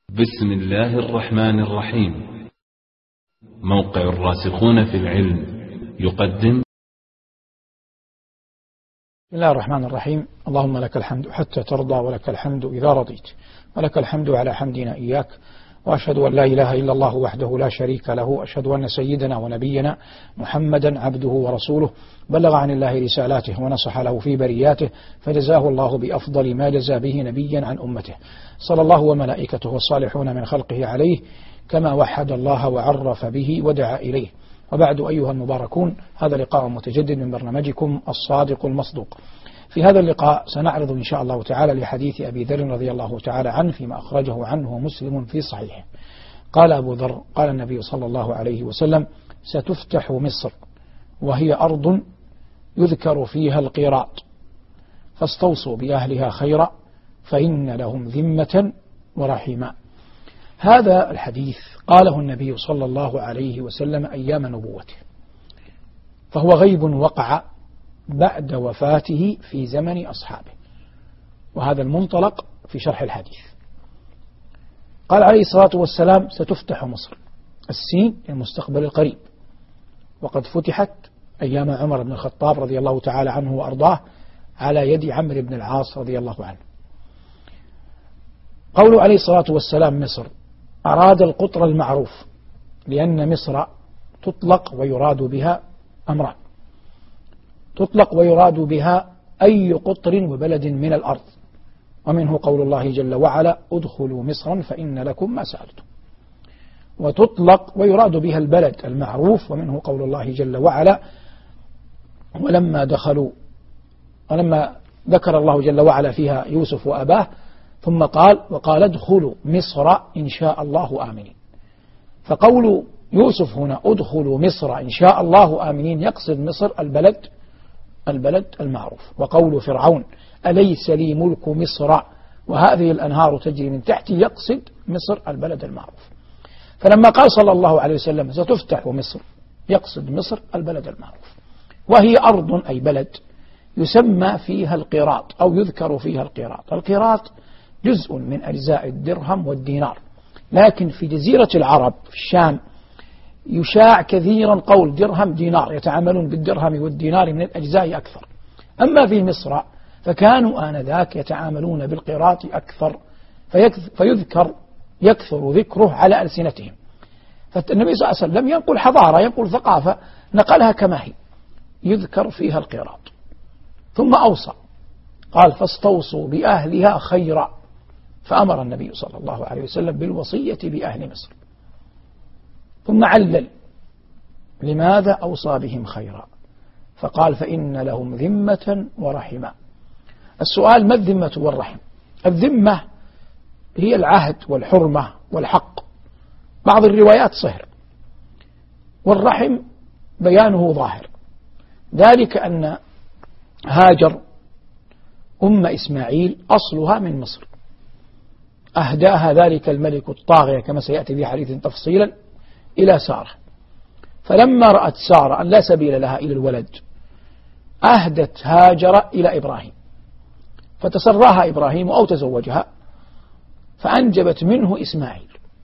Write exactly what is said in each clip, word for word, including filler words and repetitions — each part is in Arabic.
بسم الله الرحمن الرحيم. موقع الراسخون في العلم يقدم. بسم الله الرحمن الرحيم. اللهم لك الحمد حتى ترضى، ولك الحمد إذا رضيت، ولك الحمد على حمدنا إياك. وأشهد أن لا إله إلا الله وحده لا شريك له، أشهد أن سيدنا ونبينا محمدا عبده ورسوله، بلغ عن الله رسالاته ونصح له في برياته، فجزاه الله بأفضل ما جزى به نبيا عن أمته، صلى الله وملائكته والصالحون من خلقه عليه، كما وحد الله وعرف به ودعا إليه. وبعد، أيها المباركون، هذا لقاء متجدد من برنامجكم الصادق المصدوق. في هذا اللقاء سنعرض إن شاء الله تعالى لحديث أبي ذر رضي الله تعالى عنه فيما أخرجه عنه مسلم في صحيحه. قال أبو ذر: قال النبي صلى الله عليه وسلم: ستفتح مصر وهي أرض يذكر فيها القيراط، فاستوصوا بأهلها خيرا فإن لهم ذمة ورحيما. هذا الحديث قاله النبي صلى الله عليه وسلم أيام نبوته، فهو غيب وقع بعد وفاته في زمن أصحابه، وهذا المنطلق في شرح الحديث. قال عليه الصلاة والسلام: ستفتح مصر، السين المستقبل القريب، وقد فتحت أيام عمر بن الخطاب رضي الله تعالى عنه وأرضاه على يد عمرو بن العاص رضي الله عنه. قوله عليه الصلاة والسلام مصر، أراد القطر المعروف، لأن مصر تطلق ويراد بها أمران: تطلق ويراد بها أي قطر وبلد من الأرض، ومنه قول الله جل وعلا: ادخلوا مصرا فإن لكم ما سألتم. وتطلق ويراد بها البلد المعروف، ومنه قول الله جل وعلا: ولما دخلوا ولما ذكر الله جل وعلا فيها يوسف وأباه ثم قال: وقال ادخلوا مصر إن شاء الله آمنين. فقول يوسف هنا ادخلوا مصر إن شاء الله آمنين يقصد مصر البلد البلد المعروف. وقول فرعون: أليس لي ملك مصر وهذه الأنهار تجري من تحتي يقصد مصر البلد المعروف. فلما قال صلى الله عليه وسلم ستفتح مصر يقصد مصر البلد المعروف، وهي أرض أي بلد يسمى فيها القيراط أو يذكر فيها القيراط. القيراط جزء من أجزاء الدرهم والدينار، لكن في جزيرة العرب في الشام يشاع كثيرا قول درهم دينار، يتعاملون بالدرهم والدينار من الأجزاء أكثر. أما في مصر فكانوا آنذاك يتعاملون بالقيراط أكثر، فيذكر يكثر ذكره على ألسنتهم. فالنبي صلى الله عليه وسلم ينقل حضارة، ينقل ثقافة، نقلها كما هي، يذكر فيها القيراط. ثم أوصى قال: فاستوصوا بأهلها خيرا، فأمر النبي صلى الله عليه وسلم بالوصية بأهل مصر. ثم علل لماذا أوصى بهم خيرا، فقال: فإن لهم ذمة ورحمة. السؤال: ما الذمة والرحم؟ الذمة هي العهد والحرمة والحق، بعض الروايات صهر، والرحم بيانه ظاهر، ذلك أن هاجر أم إسماعيل أصلها من مصر، أهداها ذلك الملك الطاغية كما سيأتي في حديث تفصيلا إلى سارة، فلما رأت سارة أن لا سبيل لها إلى الولد أهدت هاجر إلى إبراهيم، فتسراها إبراهيم أو تزوجها فأنجبت منه إسماعيل.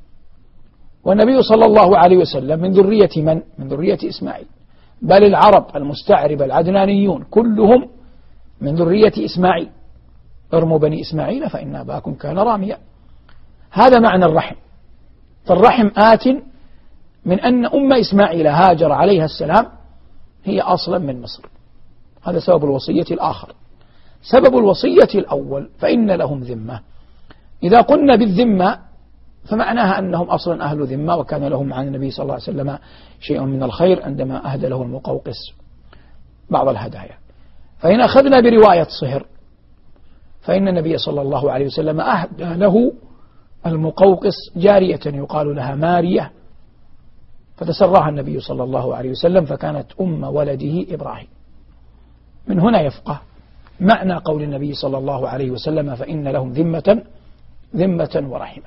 والنبي صلى الله عليه وسلم من ذرية من؟ من ذرية إسماعيل، بل العرب المستعربة العدنانيون كلهم من ذرية إسماعيل. ارموا بني إسماعيل فإن أباكم كان راميا. هذا معنى الرحم. فالرحم آت من أن أم إسماعيل هاجر عليها السلام هي أصلا من مصر. هذا سبب الوصية الآخر. سبب الوصية الأول: فإن لهم ذمة. إذا قلنا بالذمة فمعناها أنهم أصلا أهل ذمة، وكان لهم عن النبي صلى الله عليه وسلم شيء من الخير عندما أهدى له المقوقس بعض الهدايا. فإن أخذنا برواية صهر فإن النبي صلى الله عليه وسلم أهدى له المقوقس جارية يقال لها مارية، فتسراها النبي صلى الله عليه وسلم فكانت أم ولده إبراهيم. من هنا يفقه معنى قول النبي صلى الله عليه وسلم: فإن لهم ذمة ذمة ورحمة.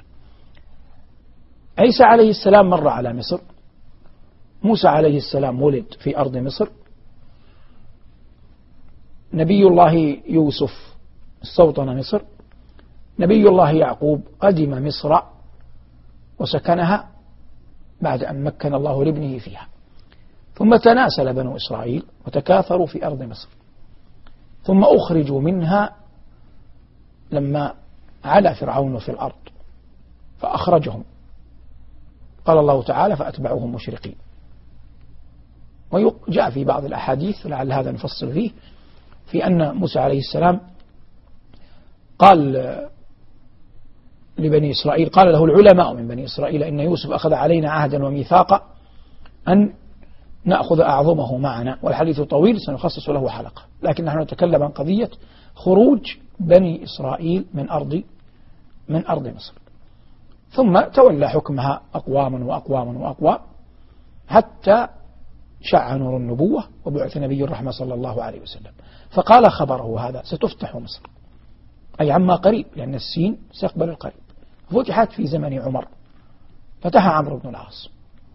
عيسى عليه السلام مر على مصر، موسى عليه السلام ولد في أرض مصر، نبي الله يوسف استوطن مصر، نبي الله يعقوب قدم مصر وسكنها بعد أن مكن الله لابنه فيها. ثم تناسل بنو إسرائيل وتكاثروا في أرض مصر، ثم أخرجوا منها لما علا فرعون في الأرض فأخرجهم، قال الله تعالى فأتبعوهم مشرقين. وجاء في بعض الأحاديث لعل هذا نفصل فيه في أن موسى عليه السلام قال لبني إسرائيل، قال له العلماء من بني إسرائيل إن يوسف أخذ علينا عهدا وميثاقا أن نأخذ أعظمه معنا، والحديث طويل سنخصص له حلقة، لكن نحن نتكلم عن قضية خروج بني إسرائيل من أرض من أرض مصر. ثم تولى حكمها أقواما وأقواما وأقوام حتى شع نور النبوة وبعث نبي الرحمة صلى الله عليه وسلم، فقال خبره هذا ستفتح مصر، أي عما قريب، لأن السين سيقبل القريب. فتحت في زمن عمر، فتحها عمرو بن العاص،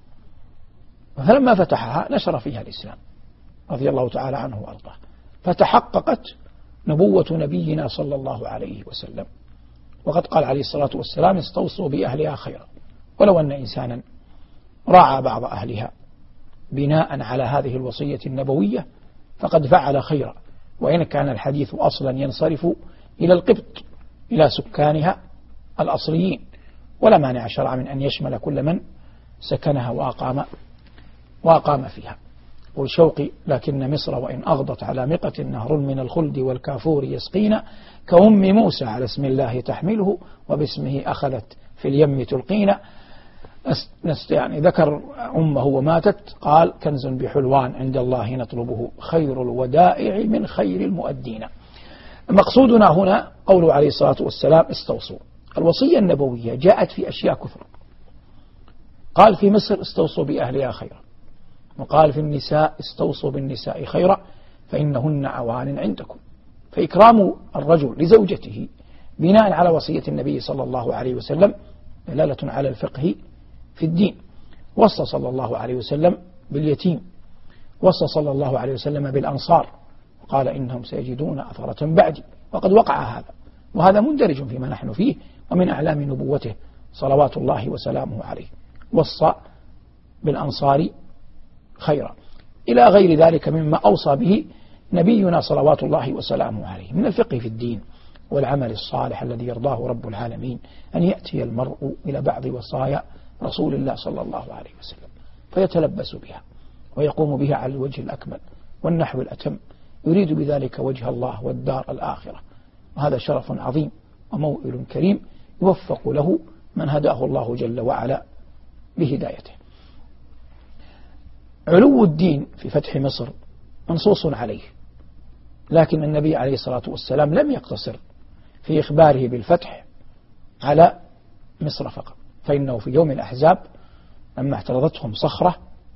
فلما فتحها نشر فيها الإسلام رضي الله تعالى عنه وأرضاه، فتحققت نبوة نبينا صلى الله عليه وسلم. وقد قال عليه الصلاة والسلام استوصوا بأهلها خيرا، ولو أن إنسانا راعى بعض أهلها بناء على هذه الوصية النبوية فقد فعل خيرا، وإن كان الحديث أصلا ينصرف إلى القبط، إلى سكانها الأصليين، ولا مانع شرعا من أن يشمل كل من سكنها وأقام وأقام فيها. والشوقي لكن مصر وإن أغضت على مقة نهر من الخلد والكافور يسقينا، كأم موسى على اسم الله تحمله وباسمه أخذت في اليم تلقينا. يعني ذكر أمه وماتت، قال كنز بحلوان عند الله نطلبه، خير الودائع من خير المؤدين. مقصودنا هنا قوله عليه الصلاة والسلام استوصوا. الوصية النبوية جاءت في أشياء كثر، قال في مصر استوصوا بأهلها خيرا، وقال في النساء استوصوا بالنساء خيرا فإنهن عوان عندكم. فإكرام الرجل لزوجته بناء على وصية النبي صلى الله عليه وسلم دلالة على الفقه في الدين. وصى صلى الله عليه وسلم باليتيم، وصى صلى الله عليه وسلم بالأنصار، وقال إنهم سيجدون أثرة بعدي، وقد وقع هذا، وهذا مندرج فيما نحن فيه ومن أعلام نبوته صلوات الله وسلامه عليه. وصى بالأنصار خيرا إلى غير ذلك مما أوصى به نبينا صلوات الله وسلامه عليه من الفقه في الدين والعمل الصالح الذي يرضاه رب العالمين، أن يأتي المرء إلى بعض وصايا رسول الله صلى الله عليه وسلم فيتلبس بها ويقوم بها على الوجه الأكمل والنحو الأتم، يريد بذلك وجه الله والدار الآخرة. وهذا شرف عظيم وموئل كريم يوفق له من هداه الله جل وعلا بهدايته. علو الدين في فتح مصر منصوص عليه، لكن النبي عليه الصلاة والسلام لم يقتصر في إخباره بالفتح على مصر فقط، فإنه في يوم الأحزاب لما اعترضتهم صخرة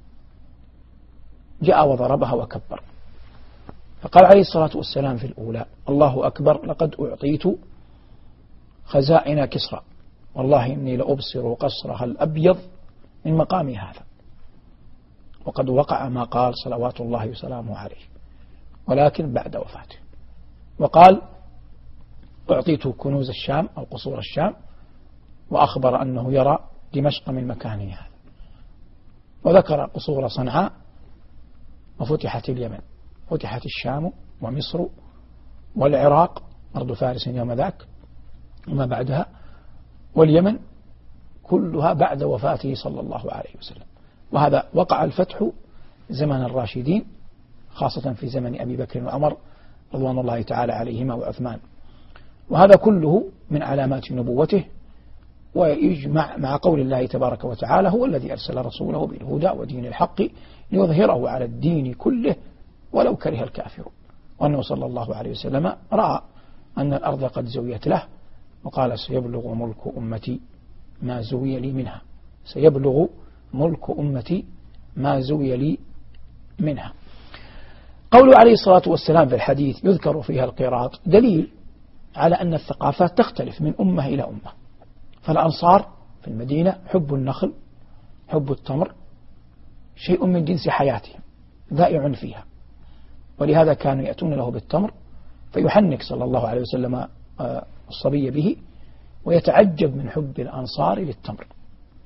جاء وضربها وكبر، فقال عليه الصلاة والسلام في الأولى الله أكبر لقد أعطيت خزائن كسرى والله إني لأبصر قصرها الأبيض من مقامي هذا. وقد وقع ما قال صلوات الله وسلامه عليه، ولكن بعد وفاته. وقال أعطيت كنوز الشام أو قصور الشام، وأخبر أنه يرى دمشق من مكانه هذا. وذكر قصور صنعاء، وفتحت اليمن، فتحت الشام ومصر والعراق أرض فارس يوم ذاك وما بعدها، واليمن كلها بعد وفاته صلى الله عليه وسلم. وهذا وقع الفتح زمن الراشدين، خاصة في زمن أبي بكر وعمر رضوان الله تعالى عليهما وعثمان. وهذا كله من علامات نبوته، ويجمع مع قول الله تبارك وتعالى هو الذي أرسل رسوله بالهدى ودين الحق ليظهره على الدين كله ولو كره الكافرون. وأنه صلى الله عليه وسلم رأى أن الأرض قد زويت له وقال سيبلغ ملك أمتي ما زوي لي منها، سيبلغ ملك أمتي ما زوي لي منها. قوله عليه الصلاة والسلام في الحديث يذكر فيها القيراط دليل على أن الثقافات تختلف من أمة إلى أمة. فالأنصار في المدينة حب النخل، حب التمر، شيء من جنس حياتهم ذائع فيها، ولهذا كانوا يأتون له بالتمر فيحنك صلى الله عليه وسلم الصبي به، ويتعجب من حب الأنصار للتمر،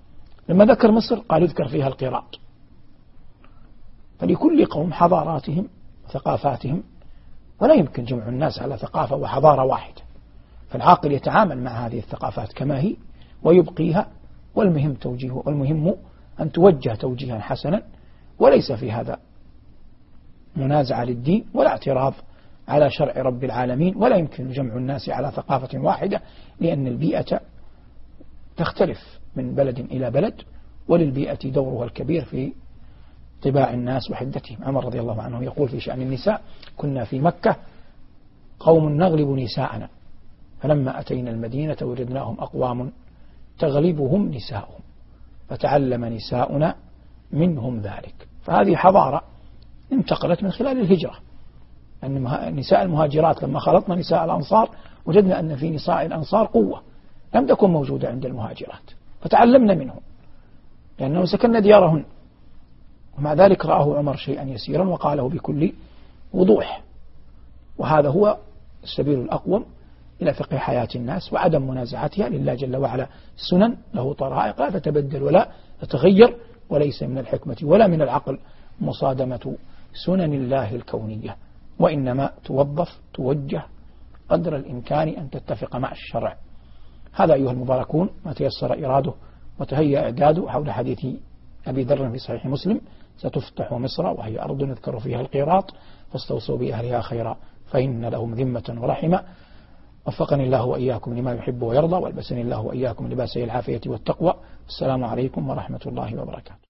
لما ذكر مصر قال يذكر فيها القيراط. فلكل قوم حضاراتهم وثقافاتهم، ولا يمكن جمع الناس على ثقافة وحضارة واحدة. فالعاقل يتعامل مع هذه الثقافات كما هي ويبقيها، والمهم توجيه، والمهم أن توجه توجيها حسنا، وليس في هذا منازعة للدين ولا اعتراض على شرع رب العالمين. ولا يمكن جمع الناس على ثقافة واحدة، لأن البيئة تختلف من بلد إلى بلد، وللبيئة دورها الكبير في طباع الناس وحدتهم. عمر رضي الله عنه يقول في شأن النساء: كنا في مكة قوم نغلب نساءنا، فلما أتينا المدينة وجدناهم أقوام تغلبهم نساؤهم، فتعلم نساؤنا منهم ذلك. فهذه حضارة انتقلت من خلال الهجرة. أن نساء المهاجرات لما خلطنا نساء الأنصار وجدنا أن في نساء الأنصار قوة لم تكن موجودة عند المهاجرات، فتعلمنا منهم لأنه سكن ديارهن. ومع ذلك رآه عمر شيئا يسيرا وقاله بكل وضوح. وهذا هو السبيل الأقوم إلى فقه حياة الناس وعدم منازعتها. لله جل وعلا سنن له طرائق لا تتبدل ولا تتغير، وليس من الحكمة ولا من العقل مصادمة سنن الله الكونية، وإنما توظف توجه قدر الإمكان أن تتفق مع الشرع. هذا أيها المباركون ما تيسر إراده وتهيأ إعداده حول حديث أبي ذر في صحيح مسلم: ستفتح مصر وهي أرض يذكر فيها القيراط، فاستوصوا بأهلها خيرا فإن لهم ذمة ورحمة. وفقني الله وإياكم لما يحب ويرضى، والبسني الله وإياكم لباسي العافية والتقوى. السلام عليكم ورحمة الله وبركاته.